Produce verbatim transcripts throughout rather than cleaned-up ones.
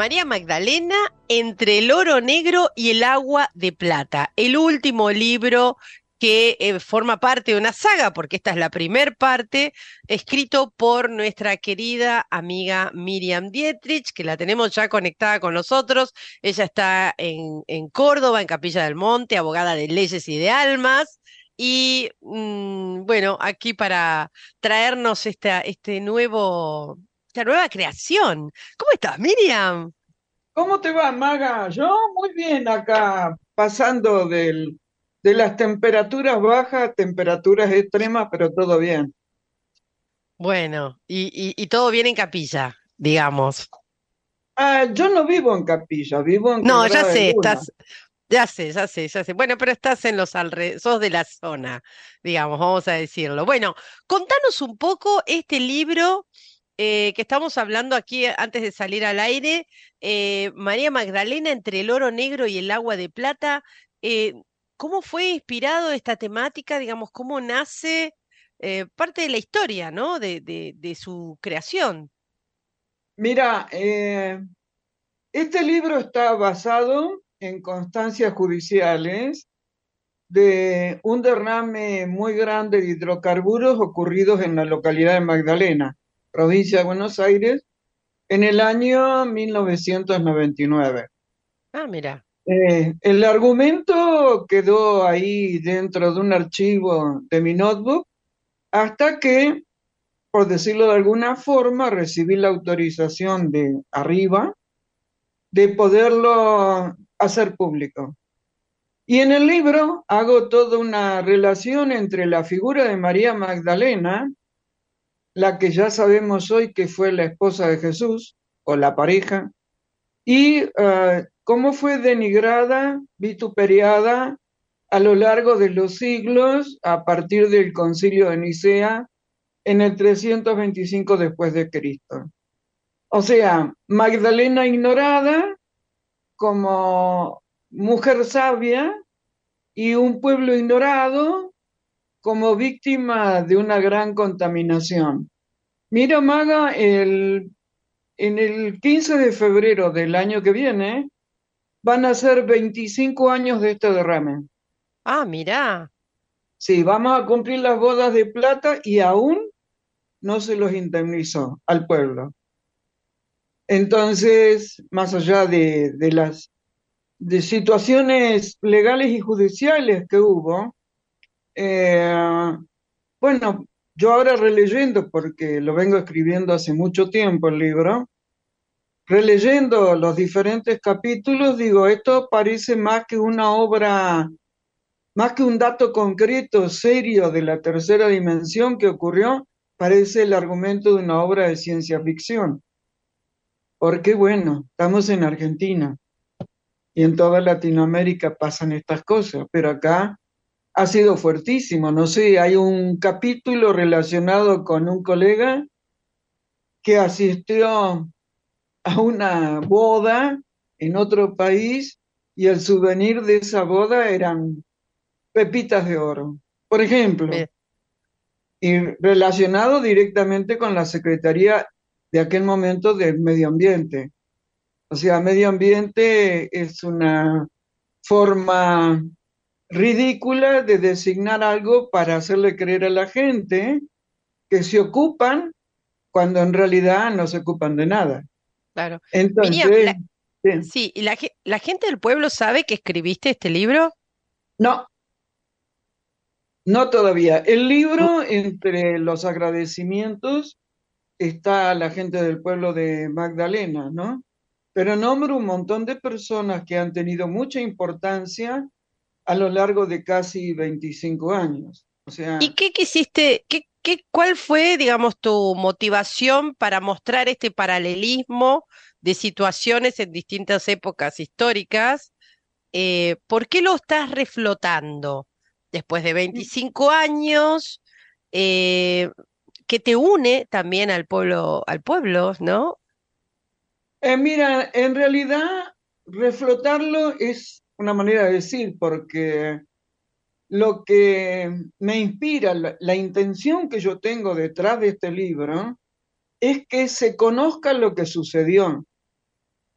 María Magdalena entre el oro negro y el agua de plata, el último libro que eh, forma parte de una saga, porque esta es la primer parte, escrito por nuestra querida amiga Miriam Dietrich, que la tenemos ya conectada con nosotros. Ella está en, en Córdoba, en Capilla del Monte, abogada de leyes y de almas. Y mm, bueno, aquí para traernos esta, este nuevo, esta nueva creación. ¿Cómo estás, Miriam? ¿Cómo te va, Maga? Yo muy bien acá, pasando del, de las temperaturas bajas, temperaturas extremas, pero todo bien. Bueno, y, y, y todo bien en Capilla, digamos. Ah, yo no vivo en Capilla, vivo en No, ya Quebrada de sé, Luna. estás, ya sé, ya sé, ya sé. Bueno, pero estás en los alrededores, sos de la zona, digamos, vamos a decirlo. Bueno, contanos un poco este libro eh, que estamos hablando aquí antes de salir al aire, eh, María Magdalena entre el oro negro y el agua de plata. eh, ¿Cómo fue inspirado esta temática? Digamos, ¿cómo nace eh, parte de la historia, ¿no? De, de, de su creación. Mira, eh, este libro está basado en constancias judiciales de un derrame muy grande de hidrocarburos ocurridos en la localidad de Magdalena, provincia de Buenos Aires, en el año mil novecientos noventa y nueve. Ah, mira. Eh, el argumento quedó ahí dentro de un archivo de mi notebook hasta que, por decirlo de alguna forma, recibí la autorización de arriba de poderlo hacer público. Y en el libro hago toda una relación entre la figura de María Magdalena, la que ya sabemos hoy que fue la esposa de Jesús, o la pareja, y uh, cómo fue denigrada, vituperiada a lo largo de los siglos a partir del Concilio de Nicea en el trescientos veinticinco después de Cristo. O sea, Magdalena ignorada como mujer sabia y un pueblo ignorado como víctima de una gran contaminación. Mira, Maga, el, en el quince de febrero del año que viene, van a ser veinticinco años de este derrame. Ah, mira. Sí, vamos a cumplir las bodas de plata y aún no se los indemnizó al pueblo. Entonces, más allá de, de las de situaciones legales y judiciales que hubo, eh, bueno, yo ahora releyendo, porque lo vengo escribiendo hace mucho tiempo el libro, releyendo los diferentes capítulos, digo, esto parece más que una obra. Más que un dato concreto, serio, de la tercera dimensión que ocurrió, parece el argumento de una obra de ciencia ficción. Porque bueno, estamos en Argentina y en toda Latinoamérica pasan estas cosas, pero acá ha sido fuertísimo. No sé, hay un capítulo relacionado con un colega que asistió a una boda en otro país y el souvenir de esa boda eran pepitas de oro. Por ejemplo, Mira. y relacionado directamente con la Secretaría de aquel momento del Medio Ambiente. O sea, medio ambiente es una forma ridícula de designar algo para hacerle creer a la gente que se ocupan cuando en realidad no se ocupan de nada. Claro. Miriam, Entonces, la- sí, sí, ¿y la, ge- la gente del pueblo sabe que escribiste este libro? no, no todavía. El Mm. libro, entre los agradecimientos, está la gente del pueblo de Magdalena, ¿no? Pero nombro un montón de personas que han tenido mucha importancia a lo largo de casi veinticinco años. O ¿Y sea, qué quisiste, qué, qué, cuál fue, digamos, tu motivación para mostrar este paralelismo de situaciones en distintas épocas históricas? Eh, ¿por qué lo estás reflotando después de veinticinco años? eh, que te une también al pueblo, al pueblo, ¿no? eh, mira, en realidad reflotarlo es una manera de decir, porque lo que me inspira, la, la intención que yo tengo detrás de este libro, es que se conozca lo que sucedió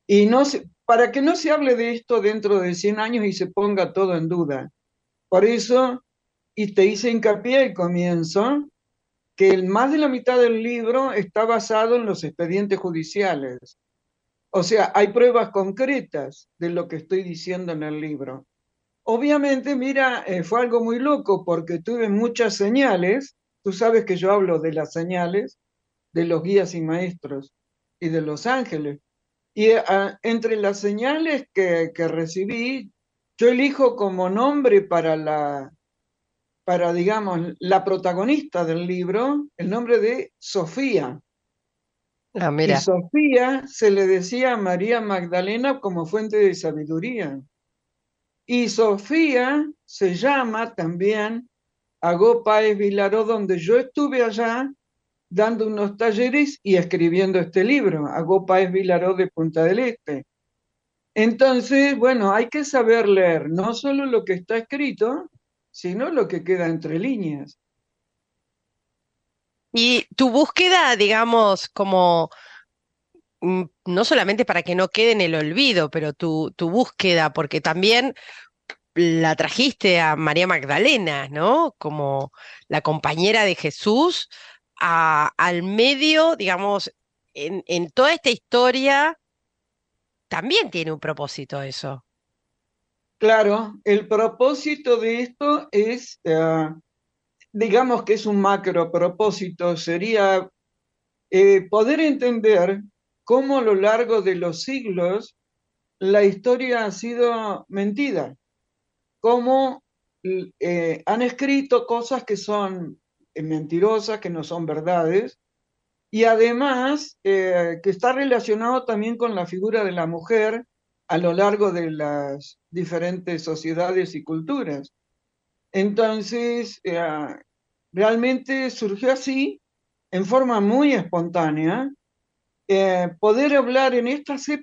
Y no se- para que no se hable de esto dentro de cien años y se ponga todo en duda. Por eso, y te hice hincapié al comienzo, que el, más de la mitad del libro está basado en los expedientes judiciales. O sea, hay pruebas concretas de lo que estoy diciendo en el libro. Obviamente, mira, eh, fue algo muy loco porque tuve muchas señales. Tú sabes que yo hablo de las señales, de los guías y maestros y de los ángeles. Y ah, entre las señales que, que recibí, yo elijo como nombre para la, para, digamos, la protagonista del libro, el nombre de Sofía. Ah, Y mira. Sofía se le decía a María Magdalena como fuente de sabiduría. Y Sofía se llama también Agó Páez Vilaró, donde yo estuve allá dando unos talleres y escribiendo este libro, Agó Páez Vilaró de Punta del Este. Entonces, bueno, hay que saber leer no solo lo que está escrito, sino lo que queda entre líneas. Y tu búsqueda, digamos, como mm, no solamente para que no quede en el olvido, pero tu, tu búsqueda, porque también la trajiste a María Magdalena, ¿no? Como la compañera de Jesús, a- al medio, digamos, en, en toda esta historia, también tiene un propósito eso. Claro, el propósito de esto es, eh, digamos que es un macro propósito, sería eh, poder entender cómo a lo largo de los siglos la historia ha sido mentida, cómo eh, han escrito cosas que son eh, mentirosas, que no son verdades, y además eh, que está relacionado también con la figura de la mujer a lo largo de las diferentes sociedades y culturas. Entonces, eh, realmente surgió así, en forma muy espontánea, eh, poder hablar en estas épocas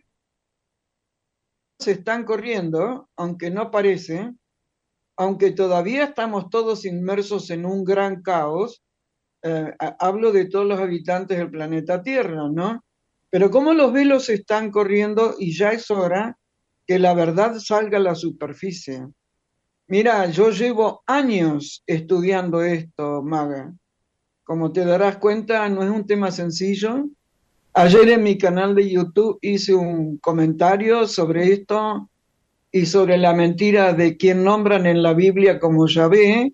se están corriendo, aunque no parece, aunque todavía estamos todos inmersos en un gran caos, eh, hablo de todos los habitantes del planeta Tierra, ¿no? Pero como los velos están corriendo y ya es hora que la verdad salga a la superficie. Mira, yo llevo años estudiando esto, Maga. Como te darás cuenta, no es un tema sencillo. Ayer en mi canal de YouTube hice un comentario sobre esto y sobre la mentira de quien nombran en la Biblia como Yahvé.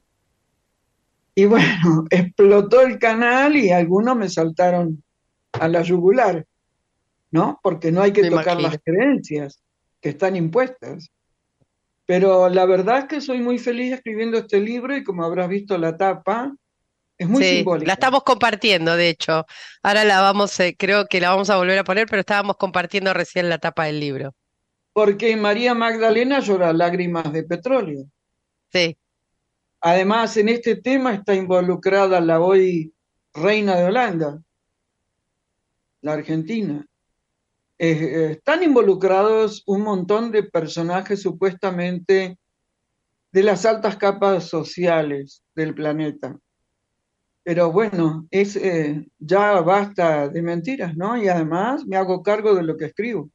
Y bueno, explotó el canal y algunos me saltaron a la yugular, ¿no? Porque no hay que Me tocar las imagino. creencias que están impuestas. Pero la verdad es que soy muy feliz escribiendo este libro y como habrás visto la tapa, es muy Sí, la simbólica. estamos compartiendo, de hecho. Ahora la vamos, eh, creo que la vamos a volver a poner, pero estábamos compartiendo recién la tapa del libro. Porque María Magdalena llora lágrimas de petróleo. Sí, Además, en este tema está involucrada la hoy reina de Holanda, la Argentina. Eh, eh, están involucrados un montón de personajes supuestamente de las altas capas sociales del planeta. Pero bueno, es, eh, ya basta de mentiras, ¿no? Y además me hago cargo de lo que escribo.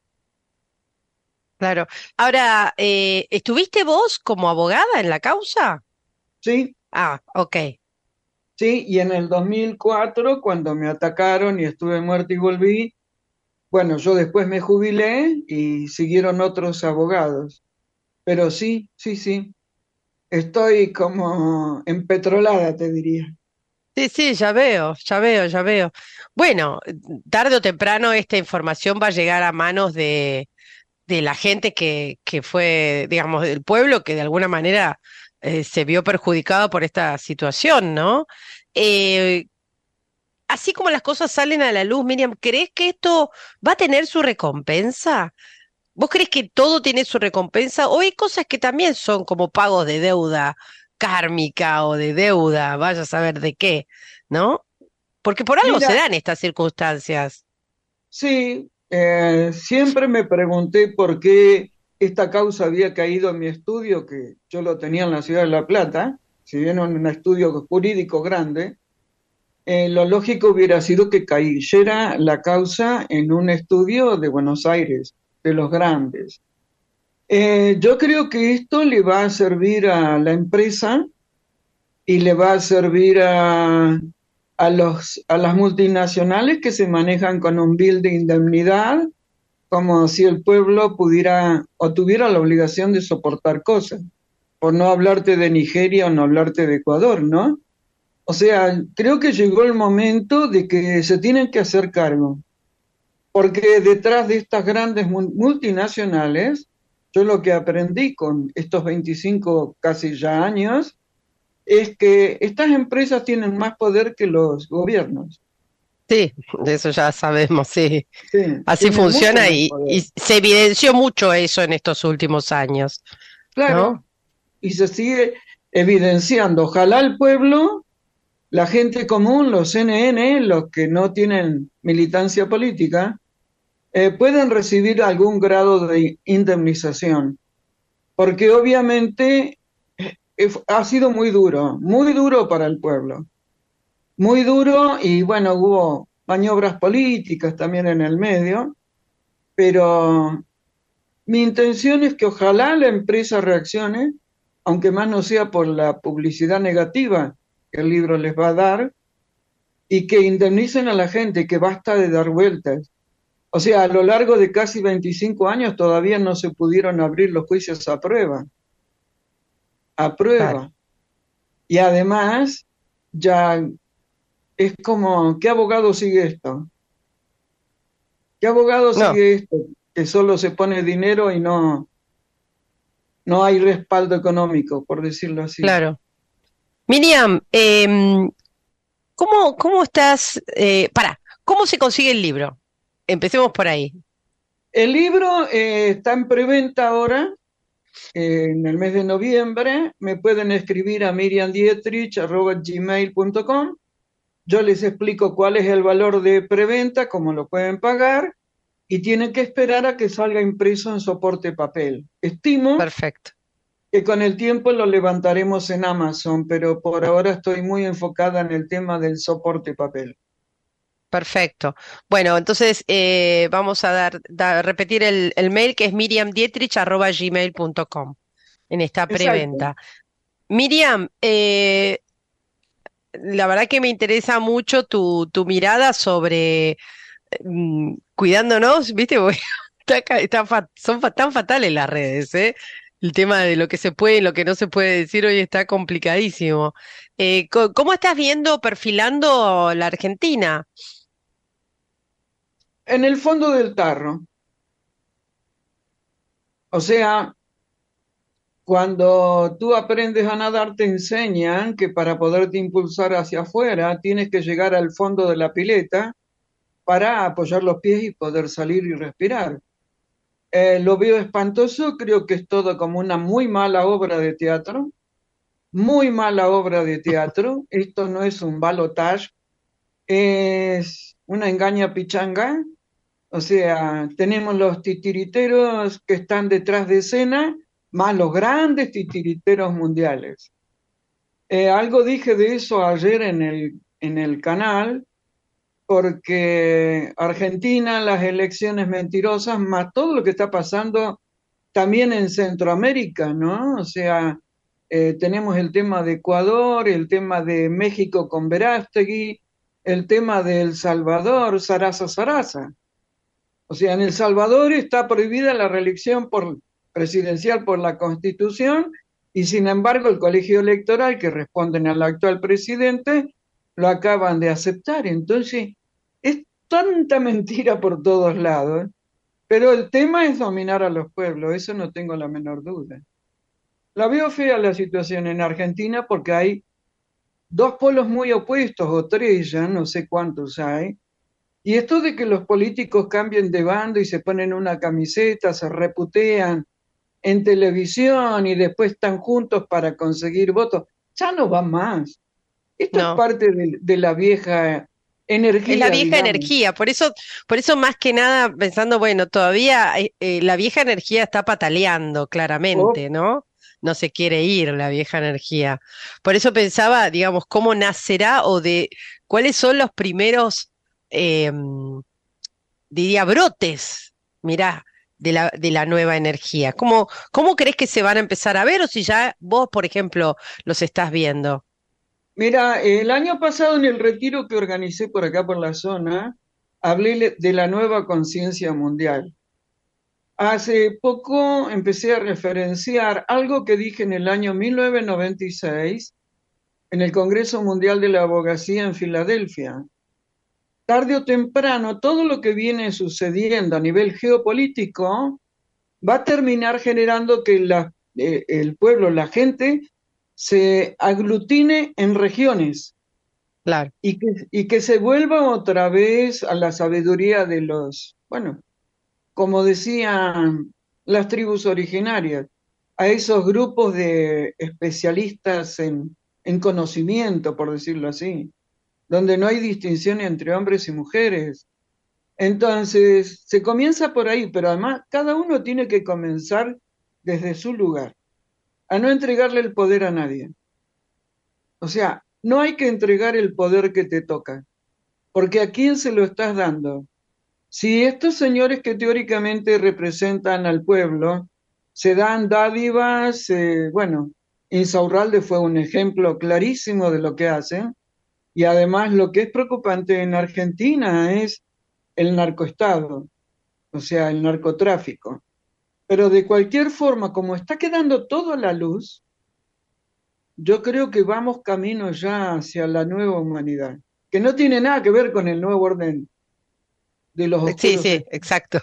claro. Ahora, eh, ¿estuviste vos como abogada en la causa? Sí, Ah, ok. sí, y en el dos mil cuatro, cuando me atacaron y estuve muerto y volví, bueno, yo después me jubilé y siguieron otros abogados. Pero sí, sí, sí, estoy como empetrolada, te diría. Sí, sí, ya veo, ya veo, ya veo. Bueno, tarde o temprano esta información va a llegar a manos de, de la gente que, que fue, digamos, del pueblo, que de alguna manera eh, se vio perjudicado por esta situación, ¿no? Eh, Así como las cosas salen a la luz, Miriam, ¿crees que esto va a tener su recompensa? ¿Vos crees que todo tiene su recompensa? ¿O hay cosas que también son como pagos de deuda kármica o de deuda, vaya a saber de qué, ¿no? Porque por algo se Mira, dan estas circunstancias. sí, eh, siempre me pregunté por qué esta causa había caído en mi estudio, que yo lo tenía en la ciudad de La Plata, si bien en un estudio jurídico grande, eh, lo lógico hubiera sido que cayera la causa en un estudio de Buenos Aires. de los grandes. Eh, yo creo que esto le va a servir a la empresa y le va a servir a, a los, a las multinacionales que se manejan con un bill de indemnidad, como si el pueblo pudiera o tuviera la obligación de soportar cosas, por no hablarte de Nigeria o no hablarte de Ecuador, ¿no? O sea, creo que llegó el momento de que se tienen que hacer cargo, porque detrás de estas grandes multinacionales, yo lo que aprendí con estos veinticinco casi ya años, es que estas empresas tienen más poder que los gobiernos. Sí, de eso ya sabemos, sí. Sí, Así tienen mucho funciona más y, poder. y se evidenció mucho eso en estos últimos años, ¿no? Claro, y se sigue evidenciando. Ojalá el pueblo, la gente común, los N N, los que no tienen militancia política, eh, puedan recibir algún grado de indemnización, porque obviamente eh, ha sido muy duro, muy duro para el pueblo, muy duro y bueno, hubo maniobras políticas también en el medio, pero mi intención es que ojalá la empresa reaccione, aunque más no sea por la publicidad negativa que el libro les va a dar, y que indemnicen a la gente, que basta de dar vueltas. O sea, a lo largo de casi veinticinco años todavía no se pudieron abrir los juicios a prueba, a Claro. prueba. Y además, ya es como, ¿qué abogado sigue esto? ¿Qué abogado No, sigue esto? Que solo se pone dinero y no, no hay respaldo económico, por decirlo así. claro. Miriam, em, ¿cómo, cómo estás? Eh, para, ¿cómo se consigue el libro? Empecemos por ahí. El libro eh, está en preventa ahora, eh, en el mes de noviembre. Me pueden escribir a miriam dietrich arroba gmail punto com. Yo les explico cuál es el valor de preventa, cómo lo pueden pagar, y tienen que esperar a que salga impreso en soporte papel. Estimo Perfecto, que con el tiempo lo levantaremos en Amazon, pero por ahora estoy muy enfocada en el tema del soporte papel. perfecto. Bueno, entonces eh, vamos a dar, dar- repetir el, el mail que es miriam dietrich arroba gmail punto com en esta Exacto. preventa. Miriam, eh, la verdad que me interesa mucho tu, tu mirada sobre mm, cuidándonos, ¿viste? Porque está ca- está fa- son fa- tan fatales las redes, ¿eh? El tema de lo que se puede y lo que no se puede decir hoy está complicadísimo. Eh, co- ¿cómo estás viendo, perfilando la Argentina? En el fondo del tarro, o sea, cuando tú aprendes a nadar, te enseñan que para poderte impulsar hacia afuera tienes que llegar al fondo de la pileta para apoyar los pies y poder salir y respirar. Eh, lo veo espantoso, creo que es todo como una muy mala obra de teatro, muy mala obra de teatro. Esto no es un balotage, es una engaña pichanga. O sea, tenemos los titiriteros que están detrás de escena, más los grandes titiriteros mundiales. Eh, algo dije de eso ayer en el, en el canal, porque Argentina, las elecciones mentirosas, más todo lo que está pasando también en Centroamérica, ¿no? O sea, eh, tenemos el tema de Ecuador, el tema de México con Verástegui, el tema de El Salvador, Sarasa Sarasa. O sea, en El Salvador está prohibida la reelección por, presidencial por la Constitución y sin embargo el colegio electoral que responden al actual presidente lo acaban de aceptar. Entonces, es tanta mentira por todos lados, ¿eh? Pero el tema es dominar a los pueblos, eso no tengo la menor duda. La veo fea la situación en Argentina porque hay dos polos muy opuestos, o tres ya, no sé cuántos hay, y esto de que los políticos cambien de bando y se ponen una camiseta, se reputean en televisión y después están juntos para conseguir votos, ya no va más. Esto es No. parte de, de la vieja Es la energía, vieja digamos. energía, por eso, por eso más que nada pensando, bueno, todavía eh, eh, la vieja energía está pataleando O claramente, ¿no? No se quiere ir la vieja energía. Por eso pensaba, digamos, cómo nacerá o de cuáles son los primeros, eh, diría, brotes. Mirá. de la, de la nueva energía? ¿Cómo, cómo crees que se van a empezar a ver o si ya vos, por ejemplo, los estás viendo? Mira, el año pasado en el retiro que organicé por acá por la zona, hablé le- de la nueva conciencia mundial. Hace poco empecé a referenciar algo que dije en el año mil novecientos noventa y seis en el Congreso Mundial de la Abogacía en Filadelfia. Tarde o temprano, todo lo que viene sucediendo a nivel geopolítico va a terminar generando que la- eh, el pueblo, la gente, se aglutine en regiones Claro. y que, y que se vuelva otra vez a la sabiduría de los, bueno, como decían las tribus originarias, a esos grupos de especialistas en, en conocimiento, por decirlo así, donde no hay distinción entre hombres y mujeres. Entonces, se comienza por ahí, pero además cada uno tiene que comenzar desde su lugar, a no entregarle el poder a nadie. O sea, no hay que entregar el poder que te toca, porque ¿a quién se lo estás dando? Si estos señores que teóricamente representan al pueblo se dan dádivas, eh, bueno, Insaurralde fue un ejemplo clarísimo de lo que hacen, y además lo que es preocupante en Argentina es el narcoestado, o sea, el narcotráfico. Pero de cualquier forma, como está quedando todo a la luz, yo creo que vamos camino ya hacia la nueva humanidad, que no tiene nada que ver con el nuevo orden de los Sí, oscuros. sí, exacto.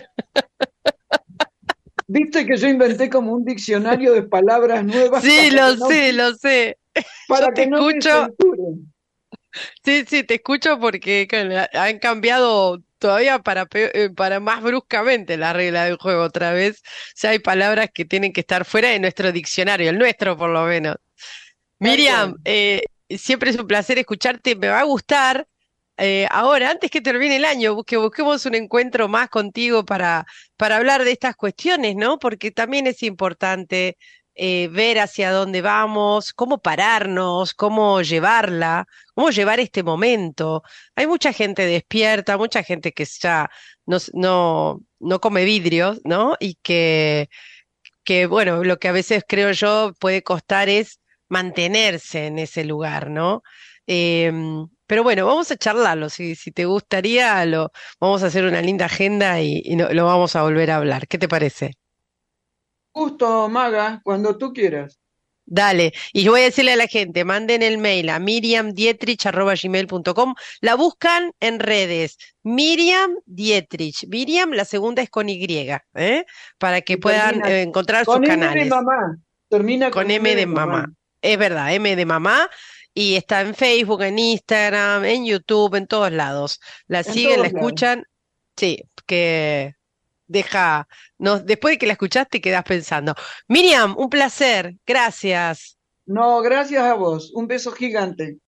Viste que yo inventé como un diccionario de palabras nuevas Sí, para que lo no, sé, lo sé. Yo para te que no me escucho, censuren. sí, sí, te escucho porque claro, han cambiado todavía para, pe- eh, para más bruscamente la regla del juego otra vez. Ya hay palabras que tienen que estar fuera de nuestro diccionario, el nuestro por lo menos. Tal cual. Miriam, eh, siempre es un placer escucharte, me va a gustar. Eh, ahora, antes que termine el año, bus- que busquemos un encuentro más contigo para, para hablar de estas cuestiones, ¿no? Porque también es importante eh, ver hacia dónde vamos, cómo pararnos, cómo llevarla, cómo llevar este momento. Hay mucha gente despierta, mucha gente que ya no, s- no, no come vidrios, ¿no? Y que que bueno, lo que a veces creo yo puede costar es mantenerse en ese lugar, ¿no? Em, pero bueno, vamos a charlarlo, si, si te gustaría, lo, vamos a hacer una linda agenda y, y no- lo vamos a volver a hablar. ¿Qué te parece? Justo, Maga, cuando tú quieras. Dale, y yo voy a decirle a la gente, manden el mail a miriam dietrich arroba gmail punto com, la buscan en redes, Miriam Dietrich, Miriam, la segunda es con Y, ¿eh? Para que Y puedan termina eh, encontrar sus con M de canales. mamá. Termina Con con M M de de mamá. mamá. Es verdad, M de mamá. Y está en Facebook, en Instagram, en YouTube, en todos lados. La En siguen, la todos lados. escuchan. Sí, que deja. No, después de que la escuchaste, quedás pensando. Miriam, un placer. Gracias. No, gracias a vos. Un beso gigante.